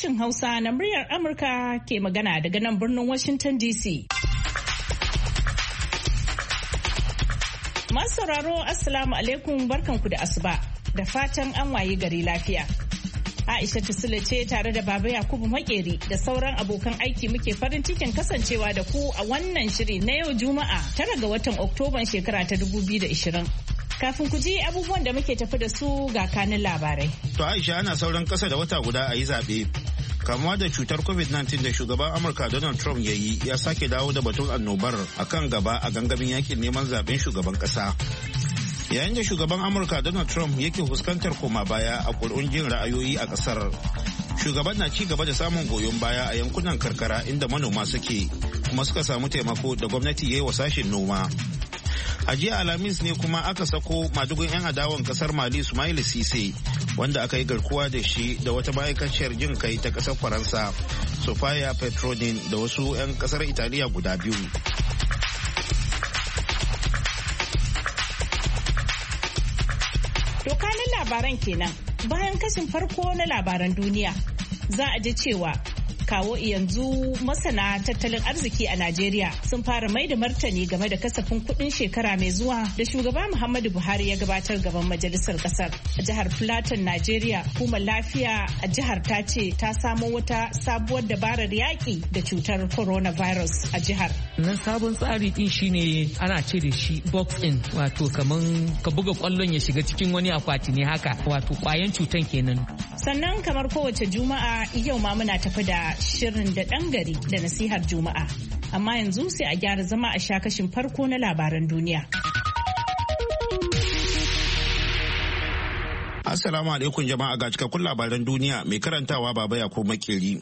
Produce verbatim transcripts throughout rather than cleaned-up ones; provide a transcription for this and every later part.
sashen Hausa na muryar Amurka ke magana daga nan birnin Washington D C. Masu sauraro Assalamu alaikum, barkanku da asuba da fatan an waye gari lafiya. Aisha Sule ce tare da Baba Yakubu Makeri da sauran abokan aiki muke farin cikin kasancewa da ku a wannan shiri na yau Juma'a tara ga watan Oktoban shekara ta dubu biyu da ishirin. Kafin ku ji abubuwan da muke tafi da su ga kanin labarai. To Aisha, ana sauran kasa da wata guda a yi zaɓe. Kamuwa da cutar covid nineteen da shugaban Amurka Donald Trump ya yi ya sake dawo da batun annobar a kan gaba a gangamin yakin neman zaben shugaban ƙasa. Yayin da shugaban Amurka Donald Trump yake fuskantar koma baya a ƙuri'un jin ra'ayoyi a ƙasar, shugaban na ci gaba da samun goyon baya a yankunan karkara inda manoma suke kuma suka samu taimako da gwamnati ya yi wa sashen noma. A jiya Alhamis ne kuma aka sako madugun 'yan adawan kasar Mali Ismail Cisse, wanda aka yi garkuwa da shi da wata ma'aikaciyar jin kai ta kasar Faransa Sofia Petronin da wasu 'yan kasar Italiya guda biyu. Dokanin labaran kenan. Bayan kashin farko na labaran duniya, za a ji cewa kawo yanzu masana tattalin arziki a Najeriya sun fara mai da martani game da kasafin kudin shekara mai zuwa da shugaba Muhammadu Buhari ya gabatar gaban majalisar kasar. A jihar Plateau, Najeriya, hukumar lafiya a jihar ta ce ta samo wata sabuwar dabarar yaki da cutar coronavirus a jihar. Nan sabon tsari din shine ana ce da shi box in, wato kaman ka buga kwallon ya shiga cikin wani akwati ne haka, wato kwayan cutan kenan. Sannan kamar kowace Juma'a yau ma muna tafi da shirin da ɗan gari da nasihar Juma'a. Amma yanzu sai a gyara zama a sha kashin farko na labaran duniya. Assalamu alaikum jama'a, ga cikakkun labaran duniya mai karantawa Baba Yakubu Makeri.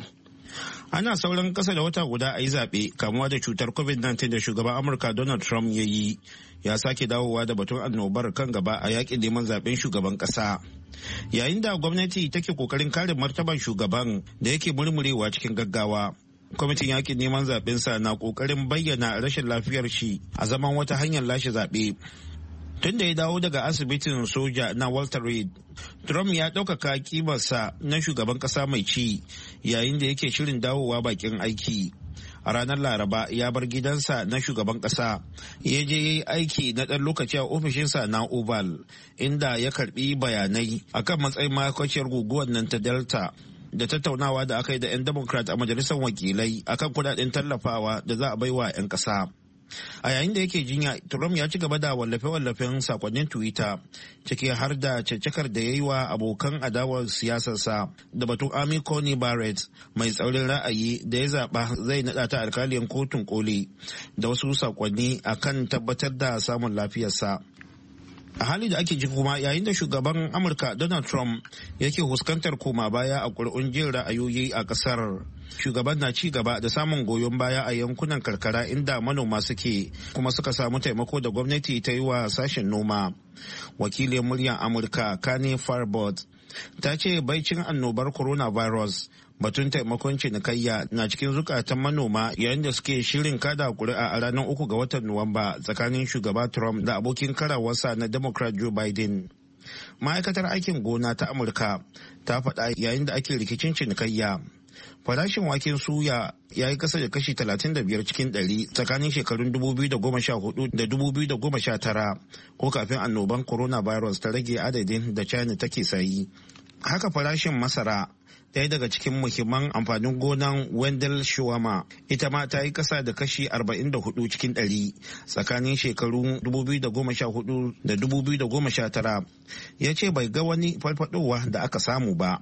Ana sauran kasa da wata guda a yi zaɓe kamuwa da cutar covid nineteen da shugaban Amurka Donald Trump ya yi ya sake dawowa da batun annobar kan gaba a yakin neman zaben shugaban ƙasa. Yayin da gwamnati take kokarin kare martaban shugaban da yake murmurewa cikin gaggawa, kwamitin yakin neman zaɓensa na kokarin bayyana rashin lafiyar shi a zaman wata hanyar lashe zaɓe. Tun da ya dawo daga asibitin soja na Walter Reed, Trump ya ɗaukaka kimarsa na shugaban ƙasa mai ci yayin da yake shirin dawowa bakin aiki. A ranar Laraba ya bar gidansa na shugaban ƙasa, ya je ya yi aiki na ɗan lokaci a ofishinsa na Oval, inda ya karɓi bayanai akan matsayin makwaciyar guguwar nan ta Delta da tattaunawa da aka yi da 'yan Democrat a majalisar wakilai akan kudaden tallafawa da za a baiwa 'yan ƙasa. A yayin da yake jinya, Trump ya ci gaba da wallafe-wallafen sakonnin Twitter, ciki har da caccakar da ya yi wa abokan adawar siyasarsa da batun Amy Coney Barrett mai tsaurin ra'ayi da ya zaɓa zai naɗa ta alkaliyar kotun koli, da wasu sakonni akan tabbatar da samun lafiyarsa. A hali da ake ji kuma, yayin da shugaban Amurka Donald Trump yake fuskantar koma baya a ƙuri'un jin ra'ayoyi a ƙasar, shugaban na ci gaba da samun goyon baya a yankunan karkara inda manoma suke kuma suka samu taimako da gwamnati ta yi wa sashen noma. Wakilin muryar Amurka Kane Farbot ta ce baicin annobar coronavirus, batun taimakon cinikayya na cikin zukatan manoma yayin da suke shirin kada kuri'a a ranar uku ga watan Nuwamba tsakanin shugaba Trump da abokin karawarsa na Democrat Joe Biden. Ma'aikatar aikin gona ta Amurka ta faɗa yayin da ake rikicin cinikayya, farashin waken suya ya yi kasa da kashi talatin da biyar cikin ɗari tsakanin shekarun dubu biyu da goma sha hudu da dubu biyu da goma sha tara, ko kafin annoban coronavirus ta rage adadin da China take sayi. Haka farashin masara, ɗaya daga cikin muhimman amfanin gonan Wendell Shawama, ita ma ta yi kasa da kashi arba'in da hudu cikin ɗari tsakanin shekaru dubu biyu da goma sha hudu da dubu biyu da goma sha tara. Ya ce bai ga wani farfadowa da aka samu ba.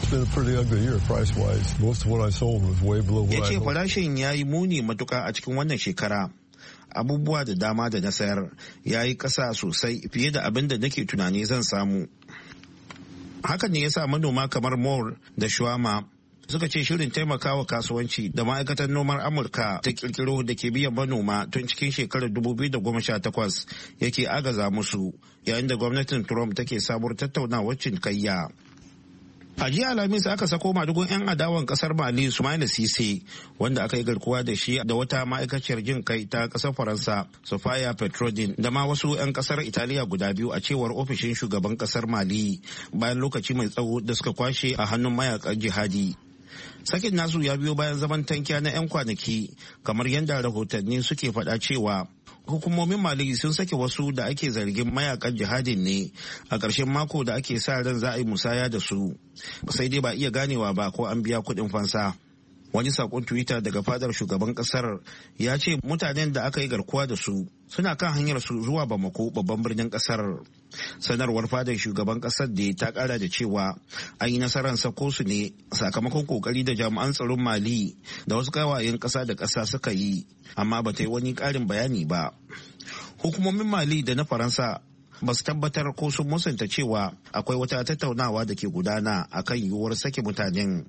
Ya ce farashin ya yi muni matuka a cikin wannan shekara. Abubuwa da dama da na sayar ya yi kasa sosai fiye da abin da nake tunani zan samu. Hakan ne ya sa manoma kamar Moore da Shuama suka ce shirin taimakawa kasuwanci da ma'aikatar noman Amurka ta kirkiro da ke biyan manoma tun cikin shekarar dubu biyu da goma sha takwas yake agaza musu, yayin da gwamnatin Trump take sabuwar tattaunawar cinikayya. A jiya Alhamis aka sako madugun 'yan adawan kasar Mali Ismail Cisse, wanda aka yi garkuwa da shi da wata ma'aikaciyar jin kai ta kasar Faransa Sofia Petronin da ma wasu 'yan kasar Italiya guda biyu a cewar ofishin shugaban kasar Mali, bayan lokaci mai tsawo da suka kwashe a hannun mayakan jihadi. Sakin nasu ya biyo bayan zaman tankiya na 'yan kwanaki kamar yadda rahotanni suke faɗa cewa hukumomin Mali sun sake wasu da ake zargin mayakan jihadin ne a ƙarshen mako da ake sa ran za a yi musaya da su, sai dai ba iya ganewa ba ko an biya kuɗin fansa. Wani sakon Twitter daga fadar shugaban kasar ya ce mutanen da aka yi garkuwa da su suna kan hanyar su zuwa Bamako, babban birnin kasar. Sanarwar fadar shugaban kasar da ta kara da cewa an yi nasarar sako su ne sakamakon kokari da jami'an tsaron Mali da wasu kawayen kasa da kasa suka yi, amma ba ta yi wani karin bayani ba. Hukumomin Mali da na Faransa ba su tabbatar ko sun musanta cewa akwai wata tattaunawa da ke gudana akan yiwuwar sake mutanen.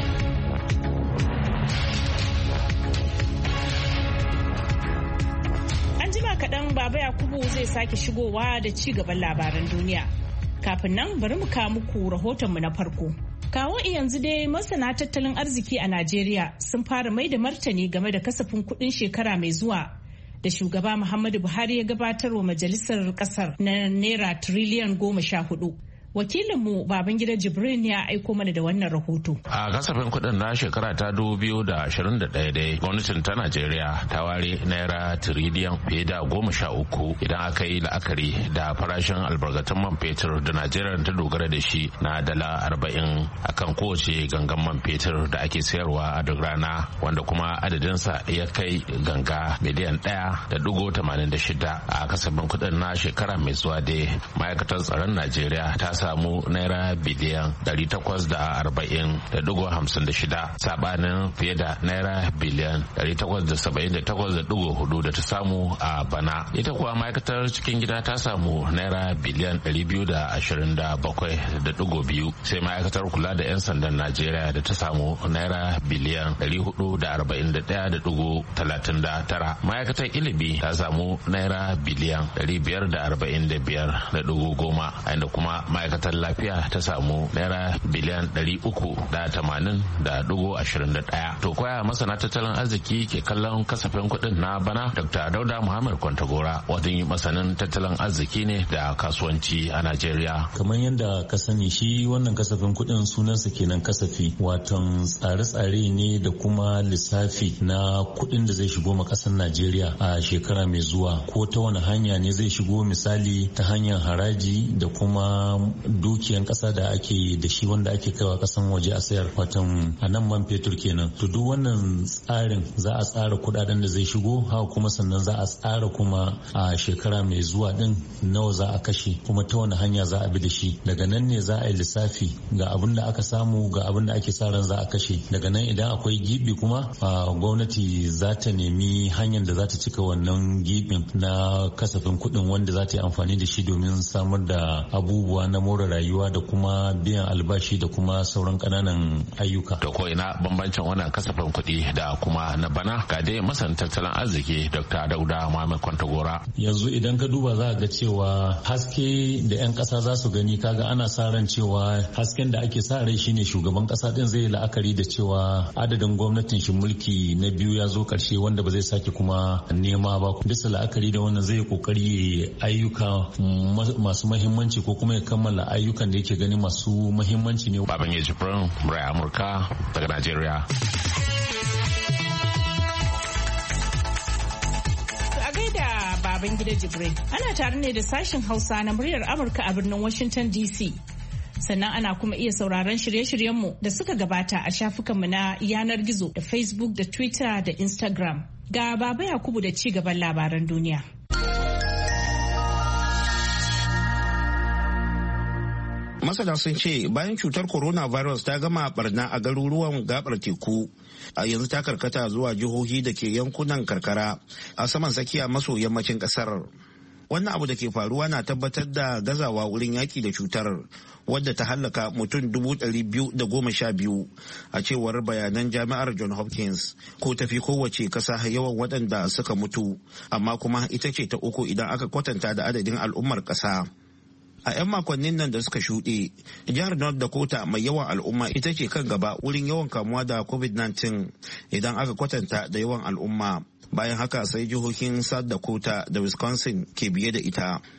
Kaɗan Baba Yakubu zai sake shigowa da ci gaban labaran duniya. Kafin nan bari mu kawo muku rahotonmu na farko. Kawo yanzu dai masana tattalin arziki a Najeriya sun fara mai da martani game da kasafin kuɗin shekara mai zuwa da shugaba Muhammadu Buhari ya gabatar wa majalisar ƙasar na naira tiriliyan goma sha hudu. Wakilinmu Babangida Jibrin ya aiko mana da wannan rahoto. A kasafin kuɗin na shekara ta dubu biyu da ashirin da ɗaya dai gwamnatin ta Najeriya ta ware naira tiriliyan fiye da goma sha uku idan aka yi la'akari da farashin albarkatun man fetur da Najeriya ta dogara da shi na dala arba'in akan kowace gangan man fetur da ake sayarwa a duk rana, wanda kuma adadinsa ya kai ganga miliyan ɗaya da dugo tamanin da shida. A kasafin kuɗin na shekara mai zuwa dai ma'aikatar tsaron Najeriya ta samu naira biliyan ɗari takwas da arba'in da dugo hamsin da shida sabanin fiye da naira biliyan ɗari takwas da saba'in da takwas da dugo hudu da ta samu a bana. Ita kuwa ma'aikatar cikin gida ta samu naira biliyan ɗari biyu da ashirin da bakwai da dugo biyu, sai ma'aikatar kula da 'yan sandan Najeriya da ta samu naira biliyan ɗari hudu da arba'in da ɗaya da dugo talatin da tara. Ma'aikatar ilimi ta samu naira biliyan ɗari biyar da arba'in da biyar da dugo goma, inda kuma ma'aikatar lafiya ta samu naira biliyan ɗari uku da tamanin da dugo ashirin da ɗaya. To koya masana tattalin arziki ke kallon kasafin kuɗin na bana? Dr. Dauda Muhammad Kwantagora wani masanin tattalin arziki ne da kasuwanci a Najeriya. Kamar yadda ka sani shi wannan kasafin kuɗin sunansa kenan kasafi, watan tsare-tsare ne da kuma lissafi na kuɗin da zai shigo ma ƙasar Najeriya a shekara mai zuwa, ko ta wani hanya ne zai shigo, misali ta hanyar haraji da kuma dukiyan kasa da ake da shi wanda ake kaiwa kasan waje a sayar, watan a nan man fetur kenan. To duk wannan tsarin za a tsara kudaden da zai shigo, haka kuma sannan za a tsara kuma a shekara mai zuwa din nawa za a kashe, kuma ta wani hanya za a bi da shi. Daga nan ne za a yi lissafi ga abin da aka samu, ga abin da ake sa ran za a kashe. Daga nan idan akwai gibi kuma gwamnati za ta nemi hanyar da za ta cika wannan gibin na kasafin kuɗin wanda za ta yi amfani da shi domin samar da abubuwa na more rayuwa da kuma biyan albashi da kuma sauran kananan ayyuka. Da ko ina bambancin wannan kasafin kuɗi da kuma na bana? Ga dai masan tattalin arziki Dr. Dauda Muhammad Kwantagora. Yanzu idan ka duba za ga cewa haske da 'yan ƙasa za su gani, kaga ana sa ran cewa hasken da ake sa rai shine shugaban ƙasa din zai la'akari da cewa adadin gwamnatin shi mulki na biyu ya zo ƙarshe wanda ba zai sake kuma nema ba. Bisa la'akari da wannan zai kokari ayyuka masu mahimmanci ko kuma ya kammala ayyukan da yake gani masu muhimmanci ne. Baban ya Jibrin, Murai Amurka daga Najeriya. A gaida Baban gida Jibrin, ana tare ne da sashen Hausa na muryar Amurka a birnin Washington D C. Sannan ana kuma iya sauraron shirye-shiryenmu da suka gabata a shafukanmu na yanar gizo da Facebook da Twitter da Instagram. Ga Baba Yakubu da ci gaban labaran duniya. Masana sun ce bayan cutar coronavirus ta gama barna a garuruwan gabar teku, a yanzu ta karkata zuwa jihohi da ke yankunan karkara a saman tsakiya maso yammacin kasar. Wannan abu da ke faruwa na tabbatar da gazawa wurin yaki da cutar, wadda ta hallaka mutum dubu ɗari biyu da goma sha biyu a cewar bayanan jami'ar John Hopkins, ko tafi kowace kasa yawan waɗanda suka mutu, amma kuma ita ce ta uku idan aka kwatanta da adadin al'ummar ƙasa. A 'yan makonnin nan da suka shuɗe, jihar North Dakota mai yawan al'umma ita ce kan gaba wurin yawan kamuwa da covid nineteen idan aka kwatanta da yawan al'umma. Bayan haka sai jihohin South Dakota da Wisconsin ke biye da ita.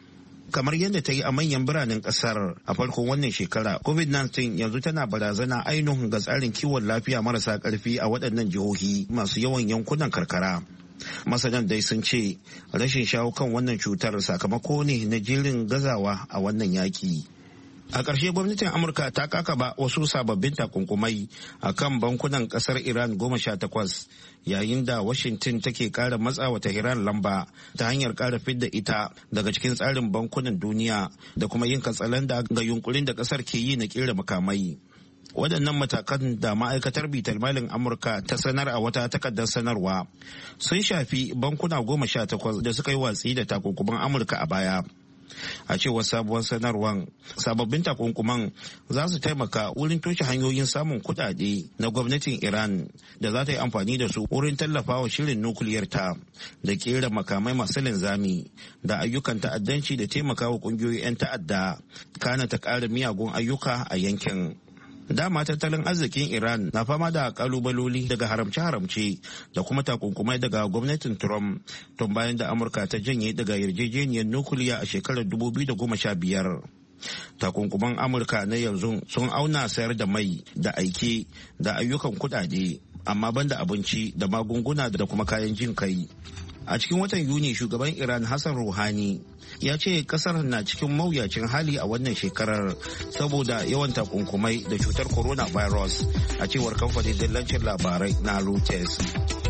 kamar yadda ta yi a manyan biranen kasar a farkon wannan shekara. covid nineteen yanzu tana barazana ainihin ga tsarin kiwon lafiya marasa karfi a waɗannan jihohi masu yawan yankunan karkara. Masanan dai sun ce rashin shawo kan wannan cutar sakamako ne na jerin gazawa a wannan yaki. A ƙarshe gwamnatin Amurka ta kakaba wasu sababbin takunkumai a kan bankunan ƙasar Iran goma sha takwas yayin da Washington take ƙara matsawa Tehran lamba ta hanyar ƙara fidda ita daga cikin tsarin bankunan duniya da kuma yin katsalanda ga yunkurin da ƙasar ke yi na ƙera makamai. Waɗannan matakan da ma'aikatar bitar malin Amurka ta sanar a wata takardar sanarwa sun shafi bankuna goma sha takwas da suka yi watsi da takunkuman Amurka a baya. A cewar sabuwar sanarwar, sababbin takunkuman za su taimaka wurin toshe hanyoyin samun kuɗaɗe na gwamnatin Iran da za ta yi amfani da su wurin tallafawa shirin nukiliyarta da kera makamai masu linzami da ayyukan ta'addanci da taimakawa ƙungiyoyin 'yan ta'adda, kana ta ƙara miyagun ayyuka a yankin. Dama tattalin arzikin Iran na fama da kalubaloli daga haramce-haramce da kuma takunkumai daga gwamnatin Trump tun bayan da Amurka ta janye daga yarjejeniyar nukiliya a shekarar dubu biyu da goma sha biyar. Takunkuman Amurka na yanzu sun auna sayar da mai da aike da ayyukan kudade, amma banda abinci da magunguna da kuma kayan jin kai. A cikin watan Yuni, shugaban Iran Hassan Rouhani ya ce kasar na cikin mawuyacin hali a wannan shekarar saboda yawan takunkumai da cutar coronavirus, a cewar kamfanin dillancin labarai na Reuters.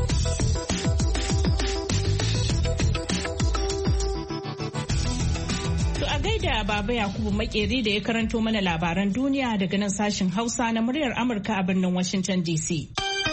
To a gaida Baba Yakubu Makeri da ya karanto mana labaran duniya daga nan sashen Hausa na muryar Amurka a birnin Washington D C.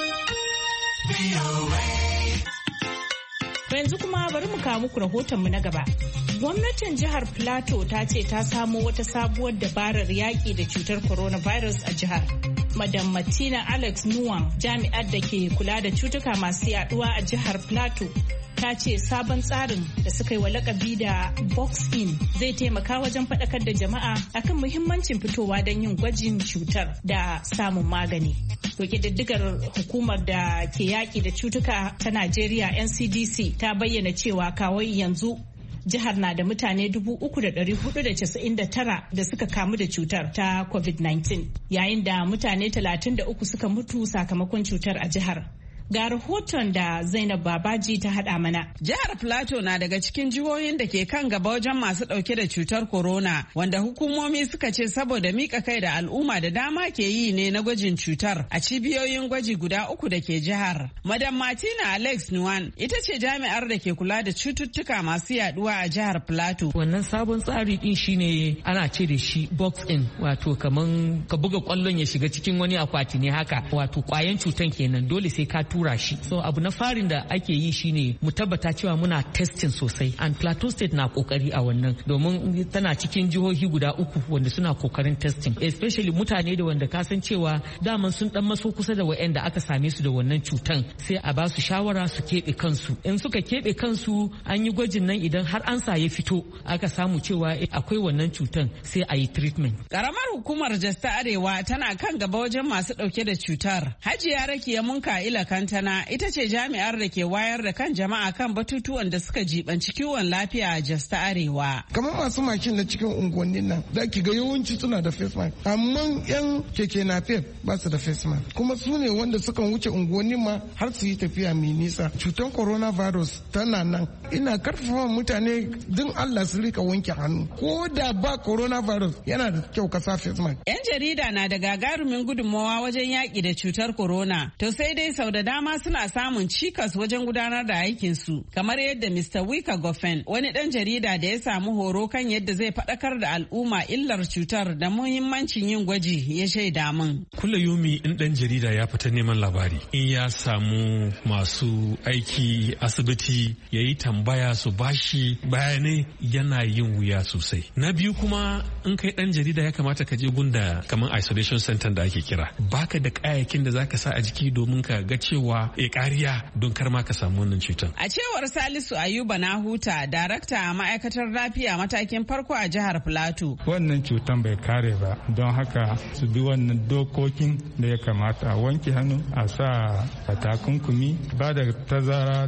Yanzu kuma bari mu kawo muku rahotonmu na gaba. Gwamnatin jihar Plateau ta ce ta samo wata sabuwar dabarar yaƙi da cutar coronavirus a jihar. Madam Martina Alex Nuwan, jami'ar da ke kula da cutuka masu yaduwa a jihar Plateau, ta ce sabon tsarin da suka yi wa lakabi da box in zai taimaka wajen faɗakar da jama'a akan muhimmancin fitowa don yin gwajin cutar da samun magani. To ƙididdigar hukumar da ke yaƙi da cutuka ta Najeriya N C D C ta bayyana cewa kawai yanzu jihar na da mutane dubu uku da ɗari hudu da casa'in da tara da suka kamu da cutar ta covid nineteen, yayin da mutane talatin da uku suka mutu sakamakon cutar a jihar. Ga rahoton da Zainab Babaji ta haɗa mana. Jihar Plateau na daga cikin jihohin da ke kan gaba wajen masu ɗauke da cutar corona, wanda hukumomi suka ce saboda mika kai da al'umma da dama ke yi ne na gwajin cutar a cibiyoyin gwaji guda uku da ke jihar. Madam Martina Alex Nuwan ita ce jami'ar da ke kula da cututtuka masu yaduwa a jihar Plateau. Wannan sabon tsari din shine ana ce da shi box in, wato kaman ka buga kwallon ya shiga cikin wani akwati ne haka, wato kwayan cutan kenan dole sai ka tura shi. So abu na farin da ake yi shine mu tabbata cewa muna testing sosai, and Plateau State na kokari a wannan domin tana cikin jihohi guda uku wanda suna kokarin testing, especially mutane da wanda ka san cewa daman sun dan maso kusa da wa'anda aka same su da wannan cutan, sai a ba su shawara su keɓe kansu. In suka keɓe kansu an yi gwajin nan, idan har an sa ya fito aka samu cewa akwai wannan cutan sai a yi treatment. Karamar hukumar Jos ta Arewa tana kan gaba wajen masu dauke da cutar. Hajiya Rakiya Munka'ila Kantana ita ce jami'ar da ke wayar da kan jama'a kan batutuwan da suka jibanci kiwon lafiya a Jos ta Arewa. Kamar masu makin na cikin unguwannin nan za ki ga yawanci suna da face mask, amma yan keke napep ba su da face mask, kuma su ne wanda sukan wuce unguwannin ma har su yi tafiya mai nisa. Cutar coronavirus tana nan, ina karfafa mutane din Allah su rika wanke hannu, ko da ba coronavirus yana da kyau ka sa face mask. Yan jarida na da gagarumin gudunmawa wajen yaƙi da cutar corona, to sai dai sau da dama suna samun cikas wajen gudanar da aikinsu, kamar yadda Mister Wika Goffen, wani ɗan jarida da ya samu horo kan yadda zai faɗakar da al'umma illar cutar da muhimmancin yin gwaji, ya shaida min. Kula yomi in ɗan jarida ya fita neman labari, in ya samu masu aiki asibiti ya yi tambaya su bashi bayanai, yana yin wuya sosai. Na biyu kuma in kai ɗan jarida ya kamata ka je gunda kamar isolation center da ake kira, baka da kayayyakin da zaka sa a jiki domin ka ga cewa e kariya don kar ma ka samu wannan cutar. A cewar Salisu Ayuba Nahuta, darakta a ma'aikatar lafiya matakin farko a jihar Plateau. Wannan cutar bai kare ba, don haka su bi wannan dokokin da ya kamata, a wanke hannu, a sa takunkumi, ba da tazara.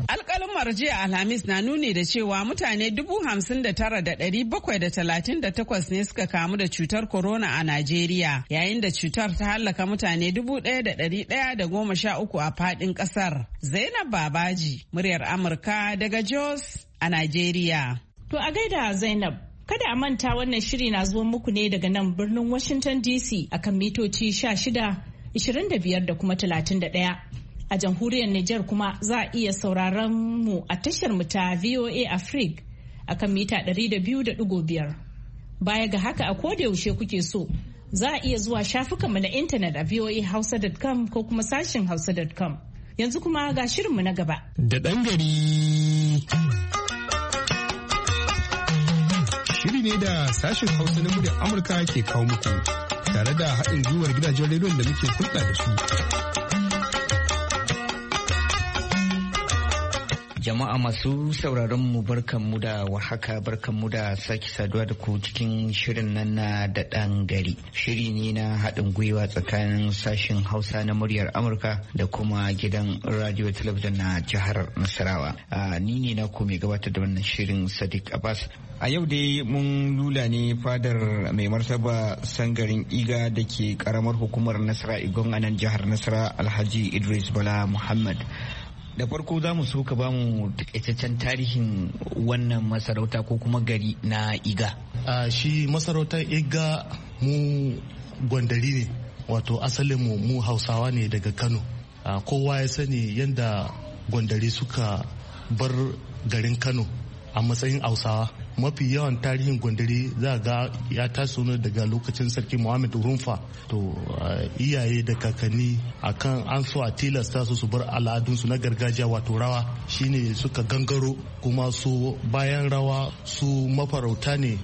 alkalumar jiya Alhamis na nuni da cewa mutane dubu hamsin da tara da ɗari bakwai da talatin da takwas ne suka kamu da cutar corona a Najeriya, yayin da cutar ta hallaka mutane dubu ɗaya da ɗari ɗaya da goma sha uku a faɗin ƙasar. Zainab Babaji, muryar Amurka daga Jos a Najeriya. To a gaida Zainab, kada a manta wannan shiri na zuwan muku ne daga nan birnin Washington D C akan mitoci sha shida, ishirin da biyar da kuma talatin da ɗaya. A jamhuriyar Nijar kuma za a iya sauraron mu a tashar mu ta V O A Africa akan mita ɗari da biyu da ɗigo biyar. Baya ga haka a koda yaushe kuke so, za a iya zuwa shafukanmu na intanet a voa hausa dot com ko kuma sashin hausa dot com. Yanzu kuma ga shirinmu na gaba. Da ɗan gari. Shiri ne da sashin Hausa na muryar Amurka ke kawo muku tare da haɗin gwiwar gidajen rediyon da muke hulɗa da su. Jama'a masu sauraron mu barkanmu da warhaka, barkanmu da sake saduwa da ku cikin shirin nan na da ɗan gari. Shiri ne na haɗin gwiwa tsakanin sashen Hausa na muryar Amurka da kuma gidan radio talabijin na jihar Nasarawa. Ni ne na ku mai gabatar da wannan shirin Sadiq Abbas. A yau dai mun lula ne fadar mai martaba sangarin Iga da ke karamar hukumar Nasara Igon a nan jihar Nasara, Alhaji Idris Bala Muhammad. Da farko za mu so ka ba mu takaitaccen tarihin wannan masarauta ko kuma gari na Iga. Uh, shi masarautar Iga mu gwandari ne, wato asalin mu mu Hausawa ne daga Kano. Uh, kowa ya sani yadda gwandari suka bar garin Kano a matsayin Hausawa. Mafi yawan tarihin gwandari za ga ya taso ne daga lokacin sarki Muhammad Rumfa. To iyaye da kakanni akan an so a tilasta su su bar al'adunsu na gargajiya wato rawa, shine suka gangaro, kuma su bayan rawa su mafarauta ne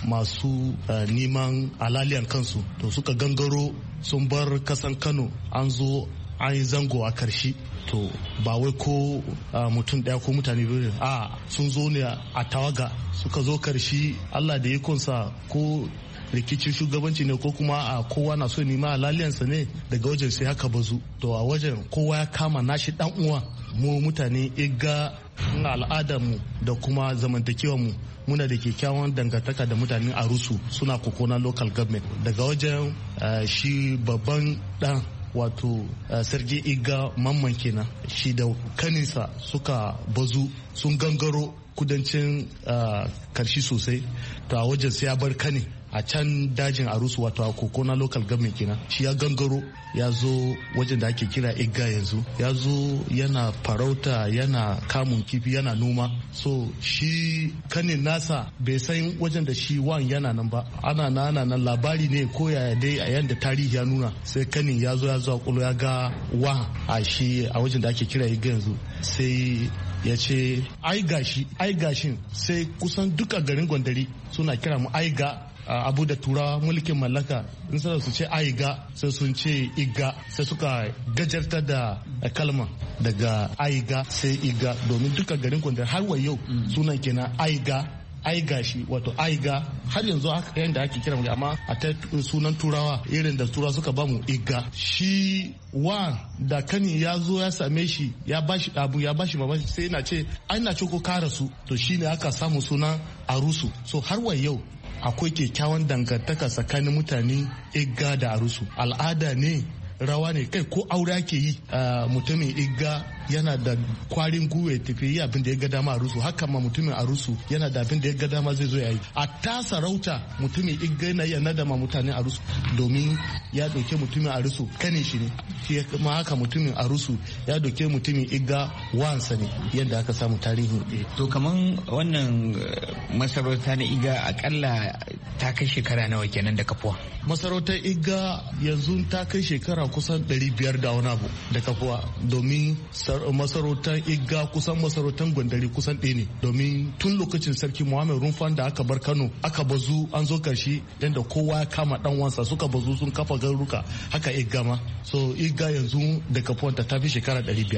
masu neman alaliyan kansu. To suka gangaro sun bar kasan Kano, an zo an yi zango a karshe. To ba wai ko mutum daya ko mutane biyu, a sun zo ne a tawaga, suka zo karshe. Allah da ikonsa ko rikicin shugabanci ne ko kuma a kowa na so nima laliyansa ne, daga wajen sai haka bazu. To a wajen kowa ya kama nashi dan uwa. Mu mutane Iga na al'adar mu da kuma zamantakewar mu muna da kyakkyawan dangantaka da mutanen Arusu, suna Kokona local government. Daga wajen shi babban dan wato uh, sarki Iga Mamman kenan, shi da kaninsa suka bazu sun gangaro kudancin uh, karshi sosai. To a wajen sai ya bar kani a can dajin Arusu wato a Kokona local government kenan, shi ya gangaro ya zo wajen da ake kira Iga yanzu, ya zo yana farauta, yana kamun kifi, yana noma. So shi kanin nasa bai san wajen da shi wan yana nan ba, ana na ana nan labari ne ko yaya dai a yanda tarihi ya nuna. Sai kanin ya zo ya zo kulo ya ga wan a shi a wajen da ake kira Iga yanzu, sai ya ce ai gashi ai gashin. Sai kusan duka garin gwandari suna kira mu Aiga. Abu da turawa mulkin mallaka in sana su ce Aiga sai sun ce Iga, sai suka gajarta da kalma daga Aiga sai Iga, domin duka garin gwandari har wa yau sunan kenan Aiga. Aiga shi wato Aiga har yanzu haka yadda ake kira mu, amma a ta sunan turawa irin da turawa suka bamu Iga. Shi wa da kani ya zo ya same shi ya bashi abu ya bashi mamaki, sai yana ce ai na ce ko kara su. To shine aka samu sunan Arusu. So har wa yau akwai kyakkyawan dangantaka tsakanin mutane Iga da Arusu. Al'ada ne, rawa ne, kai ko aure ake yi mutumin Iga yana da kwarin gwiwa tafi yi abin da ya ga dama Arusu. Haka ma mutumin Arusu yana da abin da ya ga dama zai zo ya yi. A ta sarauta mutumin Iga yana iya nadama mutanen Arusu domin ya doke mutumin Arusu kanin shi ne, shi ma haka mutumin Arusu ya doke mutumin Iga wansa ne, yadda aka samu tarihin. To kaman wannan masarauta na Iga akalla ta kai shekara nawa kenan da kafuwa? Masarautar Iga yanzu ta kai shekara kusan ɗari biyar da wani abu da kafuwa, domin masarautar Iga kusan masarautar gwandari kusan ɗaya ne, domin tun lokacin sarki Muhammad Rumfan da aka bar Kano aka bazu an zo karshe yadda kowa ya kama dan wansa suka bazu sun kafa garuruka, haka Iga ma. So Iga yanzu da kafuwanta ta fi shekara ɗari biyar.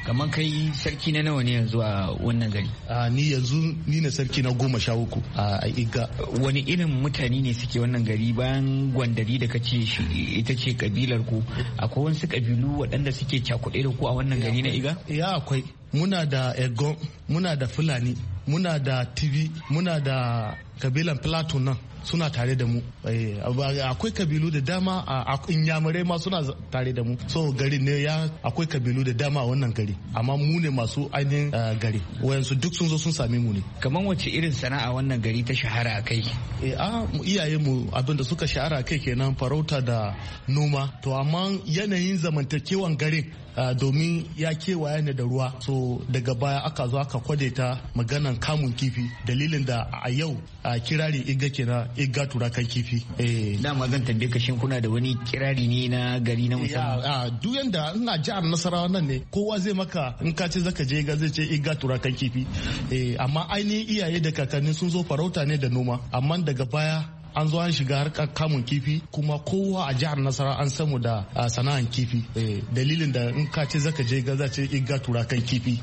kamar kai sarki na nawa ne yanzu a wannan gari? Ni yanzu ni ne sarki na goma sha uku a Iga. Wani irin mutane ne suke wannan gari bayan Gwandari da kace ita ce kabilar ku, akwai wasu kabilu waɗanda suke cakuɗe da ku a wannan gari na Iga? Ya akwai. Muna da Egon, muna da Fulani, muna da Tibi, muna da kabilan Plateau nan suna tare da mu. Akwai kabilu da dama a Inyamurai ma suna tare da mu. So gari ne ya akwai kabilu da dama a wannan gari, amma mu ne masu ainihin gari. Wayansu duk sun zo sun same mu ne. Kamar wace irin sana'a wannan gari ta shahara a kai? Eh a iyaye mu abinda suka shahara kai kenan farauta da noma. To amma yanayin zamantakewan garin Uh, domin ya kewaya ne da ruwa, so daga baya aka zo aka kwade ta maganan kamun kifi, dalilin da a yau a uh, kirari Iga kenan Iga turakan kifi. eh dama zan tambaye ka, shin kuna da wani kirari ne na gari na musamman? Ya uh, duk yanda ina jihar Nasarawa nan ne, kowa zai maka in ka ce zaka je Iga zai ce Iga turakan kifi. eh amma ainihin iyaye da kakanni sun zo farauta ne da noma, amma daga baya an zo an shiga harkar kamun kifi, kuma kowa a jihar Nasara an samu da sana'an kifi. Dalilin da in ka ce zaka je gaza ce Iga turakan kifi.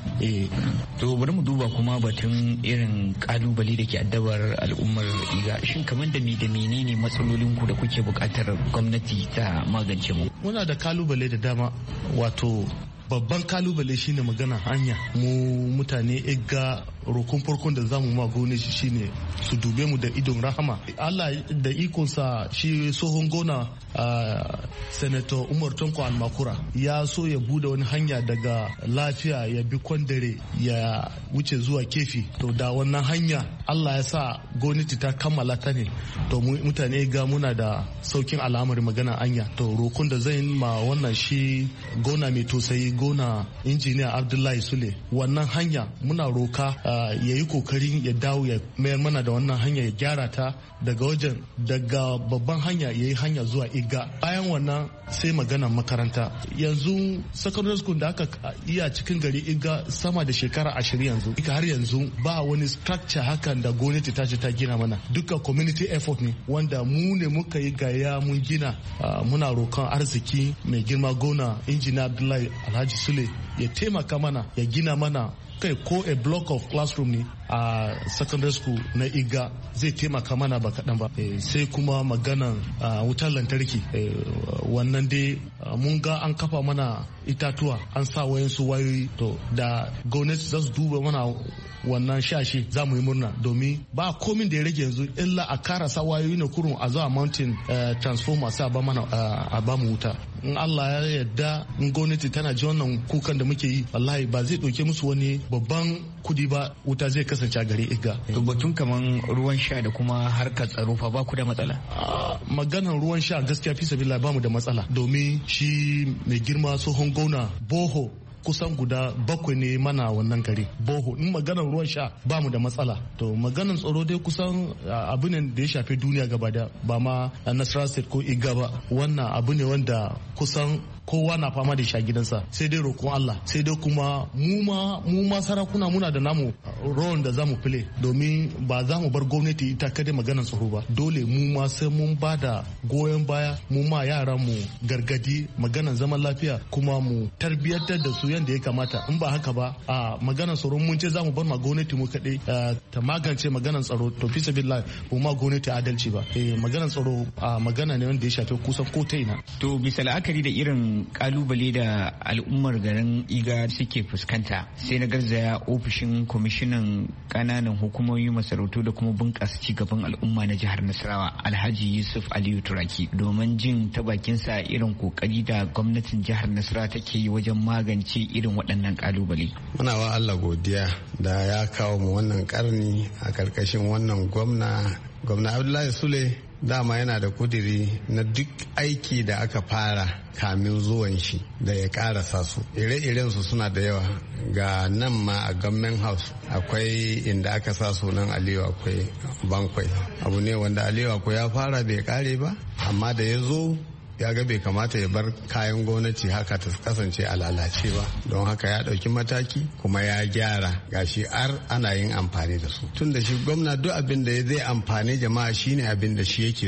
To bari mu duba kuma batun irin kalubale da ke addabar al'ummar Iga. Shin kamar da me da menene matsalolin ku da kuke bukatar gwamnati ta magance mu? Muna da kalubale da dama, wato babban kalubale shine magana hanya. Mu mutane Iga rokon farkon da zamu ma gwamnati shine su dube mu da idon rahama. Allah da ikonsa shi tsohon gona uh, Senator Umar Tanko Almakura ya so ya bude wani hanya daga Lafiya ya bi Kwandare ya wuce zuwa Kefi. To da wannan hanya Allah ya sa gwamnati ta kammala ta ne, to mutane ga muna da saukin al'amari magana hanya. To rokon da zai ma wannan shi gona mai tosayi, gona injiniya Abdullahi Sule, wannan hanya muna roka uh, ya yi kokarin ya dawo ya mayar mana da wannan hanya, ya gyara ta daga wajen daga babban hanya ya yi hanya zuwa Iga. Bayan wannan sai magana makaranta. Yanzu secondary school da aka iya cikin gari Iga sama da shekara ashirin yanzu, har yanzu ba wani structure hakan da gwamnati ta ce ta gina mana. Duka community effort ne wanda mu ne muka yi gaya mun gina. Muna roƙon arziki mai girma gona injiniya Abdullahi Alhaji Sule ya taimaka mana, ya gina mana kai ko a block of classroom ne a secondary school na Iga, zai taimaka mana ba kaɗan ba. E, sai kuma maganan wutar lantarki. E, wannan dai mun ga an kafa mana itatuwa, an sa wayansu wayoyi, to da gwamnati za su duba mana wannan shashi za mu yi murna, domin ba komin da ya rage yanzu illa a karasa wayoyi na kurun a zuwa mountain uh, transformer sai a ba mana uh, a ba mu wuta. In Allah ya yarda, in gwamnati tana ji wannan kukan da muke yi, wallahi ba zai ɗauke musu wani babban kudi ba, wuta zai kasance a gari Iga. To batun kaman ruwan sha da kuma harkar tsaro fa ba ku da matsala? Uh, maganar ruwan sha gaskiya fi sabilillah ba mu da matsala, domin shi mai girma tsohon gona boho kusan guda bakwai ne mana wannan gari boho. In maganar ruwan sha ba mu da matsala. To maganar tsaro dai kusan abu ne da ya shafi duniya gaba da ba ma Nasarawa State ko Iga ba. Wannan abu ne wanda kusan kowa na fama da shi a gidansa, sai dai roƙon Allah, sai dai kuma mu ma mu ma sarakuna muna da namu rawan da zamu play, domin ba za mu bar gwamnati ita kada maganar tsaro ba. Dole mu ma sai mun ba da goyon baya, mu ma yaran mu gargadi maganar zaman lafiya, kuma mu tarbiyyantar da su yadda ya kamata. In ba haka ba a maganar tsaro mun ce za mu bar ma gwamnati mu kaɗai ta magance maganar tsaro, to fi sabilillah mu ma gwamnati adalci ba. Eh maganar tsaro a magana ne wanda ya shafi kusan ko ta ina. To bisa la'akari da irin kalubale da al'ummar garin Iga suke fuskanta, sai na garzaya ofishin kwamishinan kananan hukumomi, masarautu da kuma bunƙasa cigaban al'umma na jihar Nasarawa, Alhaji Yusuf Aliyu Turaki, domin jin ta bakinsa irin kokari da gwamnatin jihar Nasarawa take yi wajen magance irin waɗannan kalubale. Muna wa Allah godiya da ya kawo mu wannan karni a karkashin wannan gwamna gwamna Abdullahi Sule. Dama yana da kudiri na duk aiki da aka fara kamin zuwan shi da ya karasa su. Ire-iren su suna da yawa. Ga nan ma a government house akwai inda aka sa sunan Aliyu akwai bankwai. Abu ne wanda Aliyu akwai ya fara bai kare ba, amma da ya zo ya ga bai kamata ya bar kayan gwamnati haka ta kasance a lalace ba, don haka ya ɗauki mataki kuma ya gyara, gashi har ana yin amfani da su. Tun da shi gwamna duk abin da zai amfani jama'a shine abin da shi yake so.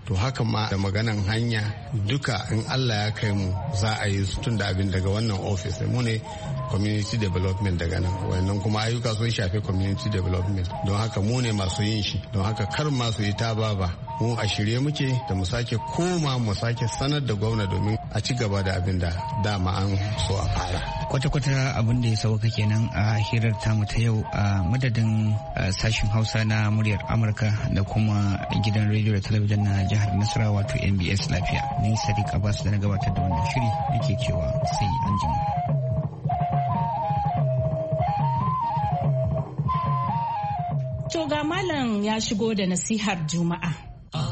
to haka ma da maganan hanya duka in Allah ya kai mu za a yi su tun da abin daga wannan office mu ne community development daga nan wannan kuma ayyuka sun shafi community development don haka mu ne masu yin shi don haka kar masu yi ta baba mu a shirye muke da mu sake koma mu sake sanar da gwamna domin a ci gaba da abin da dama an so a fara kwata-kwata abin da ya sauka kenan a hirar tamu ta yau a madadin sashen hausa na muryar amurka da kuma gidan rediyo da talabijin na jihar nasarawa wato M B S lafiya ni sadiq abbas da na gabatar da wannan shiri nake cewa sai an jima. To ga malam ya shigo da nasihar juma'a.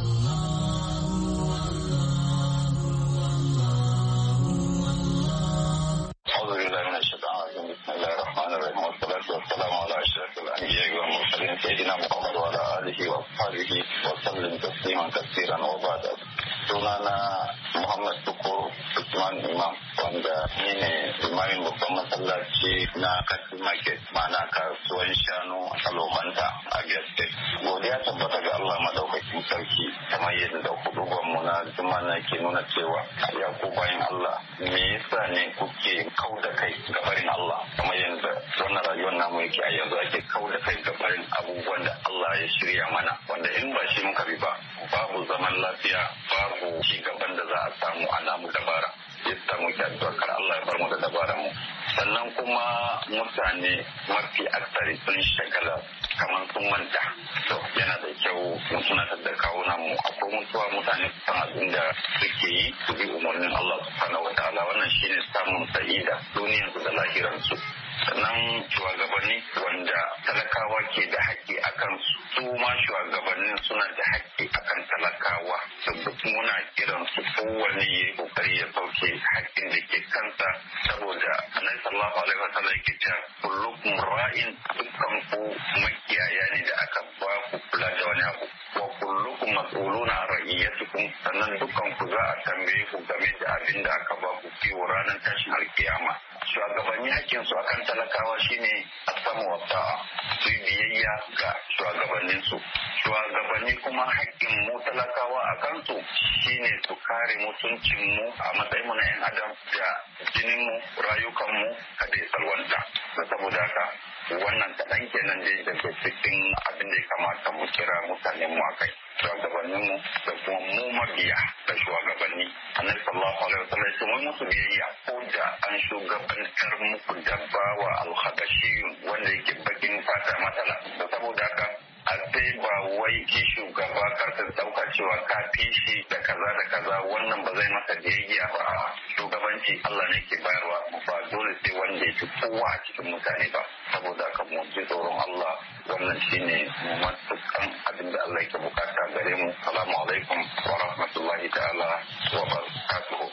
سيدنا محمد وعلى آله وصحبه وسلم تسليما كثيرا وبعد sunana Muhammad Tukur Usman Imam wanda ni ne limamin babban masallaci na Kasi Market ma'ana kasuwan shanu a Lomanta a Geste. Godiya tabbata ga Allah madaukakin sarki kamar yadda hudubar mu na zumana ke nuna cewa ya ku bayan Allah me yasa ne kuke kau da kai gabarin Allah kamar yadda wannan rayuwar namu yake a yanzu ake kau da kai gabarin abubuwan da Allah ya shirya mana wanda in ba shi muka bi ba babu zaman lafiya babu ci gaban da za a samu a namu dabara yadda muke addu'a kar Allah ya bar mu da dabaran mu sannan kuma mutane mafi aksari sun shagala kamar sun manta to yana da kyau mu tunatar da kawunan mu akwai mutuwa mutane su san abin da suke yi su bi umarnin Allah subhanahu wataala wannan shine samun sa'ida duniyar su da lahiran su sannan shugabanni wanda talakawa ke da haƙƙi a kansu su ma shugabannin suna da haƙƙi a kan talakawa da duk muna kiran su kowane ya yi kokari ya sauke haƙƙin da ke kansa saboda annabi sallallahu alaihi wasallam yake cewa kullukum ra'in dukkan ku makiyaya ne da aka ba ku kula da wani abu wa kullukum mas'uluna an ra'iyatikum sannan dukkan ku za a tambaye ku game da abin da aka ba ku kiwo ranar tashin alkiyama shugabanni hakkin su akan talakawa shine a samu wata su biyayya ga shugabannin su shugabanni kuma hakkin mu talakawa a kansu shine su kare mutuncin mu a matsayin mu na yan adam da jinin mu rayukan mu kada ya salwanta saboda haka wannan kaɗan kenan dai daga cikin abin da ya kamata mu kira mutanen mu akai shugabannin mu da kuma mu mabiya da shugabanni annabi sallallahu alaihi wasallam ya ce mun musu biyayya ko da an shugabantar muku da bawa alhabashi wanda yake bakin fata matsala saboda haka a sai ba wai ki shugaba karka dauka cewa ka fi shi da kaza da kaza wannan ba zai masa biyayya ba shugabanci Allah ne ke bayarwa ba dole sai wanda ya fi kowa a cikin mutane ba saboda haka mu ji tsoron Allah wannan shine matukan abin da Allah yake bukata gare mu assalamu alaikum wa rahmatullahi ta'ala wa barakatuhu.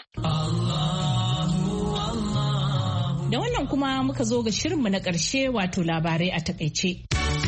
Da wannan kuma muka zo ga shirinmu na ƙarshe wato labarai a takaice.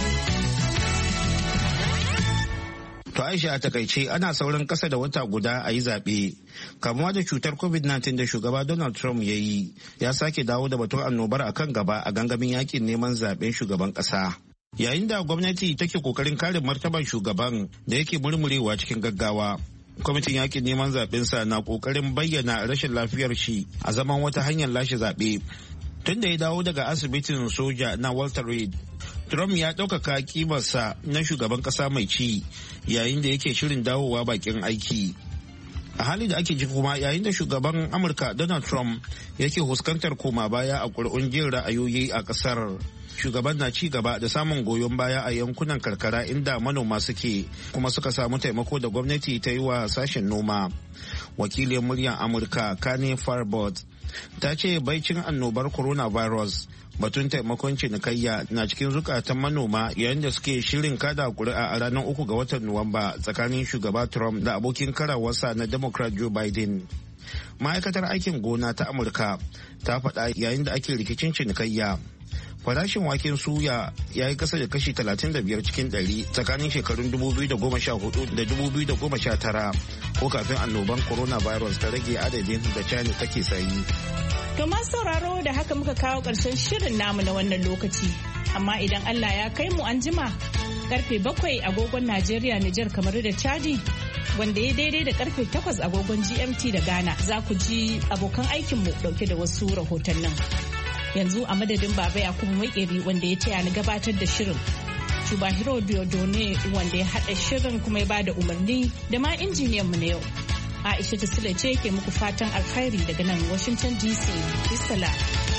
To Aisha a takaice ana sauran kasa da wata guda a yi zaɓe. Kamuwa da cutar covid nineteen da shugaba Donald Trump ya yi ya sake dawo da batun annobar a kan gaba a gangamin yakin neman zaɓen shugaban ƙasa. Yayin da gwamnati take kokarin kare martaban shugaban da yake murmurewa cikin gaggawa. Kwamitin yakin neman zaɓensa na kokarin bayyana rashin lafiyar shi a zaman wata hanyar lashe zaɓe. Tun da ya dawo daga asibitin soja na Walter Reed, Trump ya ɗaukaka kimarsa na shugaban ƙasa mai ci yayin da yake shirin dawowa bakin aiki. A hali da ake ji kuma yayin da shugaban Amurka Donald Trump yake fuskantar koma baya a ƙuri'un jin ra'ayoyi a ƙasar. Shugaban na ci gaba da samun goyon baya a yankunan karkara inda manoma suke kuma suka samu taimako da gwamnati ta yi wa sashen noma. Wakilin muryar Amurka Kane Farbot ta ce baicin annobar coronavirus batun taimakon cinikayya na cikin zukatan manoma yayin da suke shirin kada kuri'a a ranar uku ga watan Nuwamba tsakanin shugaba Trump da abokin karawarsa na Democrat Joe Biden. Ma'aikatar aikin gona ta Amurka ta faɗa yayin da ake rikicin cinikayya. Farashin waken suya ya yi kasa da kashi talatin da biyar cikin ɗari tsakanin shekarun dubu biyu da goma sha hudu da dubu biyu da goma sha tara ko kafin annoban coronavirus ta rage adadin da China take sayi. To masu sauraro da haka muka kawo ƙarshen shirin namu na wannan lokaci. Amma idan Allah ya kai mu an jima karfe bakwai agogon Najeriya, Nijar, kamar da Chadi, wanda ya daidai da karfe takwas agogon G M T da Ghana za ku ji abokan aikinmu dauke da wasu rahotannin. Yanzu a madadin Baba Yakubu Makeri wanda ya taya ni gabatar da shirin. Chubahiro Diodone wanda ya haɗa shirin kuma ya bada umarni da ma injiniyan mu na yau. Aisha Sule ce ke muku fatan alkhairi daga nan Washington D C. Bisala.